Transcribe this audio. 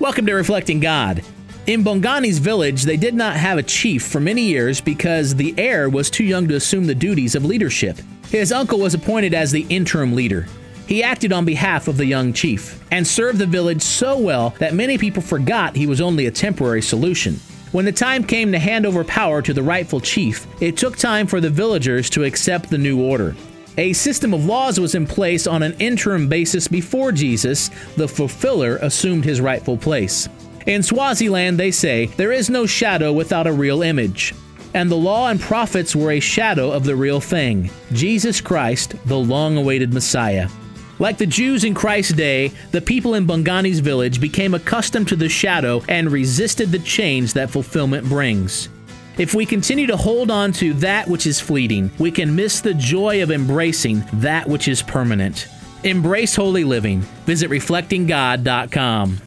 Welcome to Reflecting God. In Bongani's village, they did not have a chief for many years because the heir was too young to assume the duties of leadership. His uncle was appointed as the interim leader. He acted on behalf of the young chief and served the village so well that many people forgot he was only a temporary solution. When the time came to hand over power to the rightful chief, it took time for the villagers to accept the new order. A system of laws was in place on an interim basis before Jesus, the fulfiller, assumed his rightful place. In Swaziland, they say, there is no shadow without a real image. And the law and prophets were a shadow of the real thing, Jesus Christ, the long-awaited Messiah. Like the Jews in Christ's day, the people in Bongani's village became accustomed to the shadow and resisted the change that fulfillment brings. If we continue to hold on to that which is fleeting, we can miss the joy of embracing that which is permanent. Embrace holy living. Visit reflectinggod.com.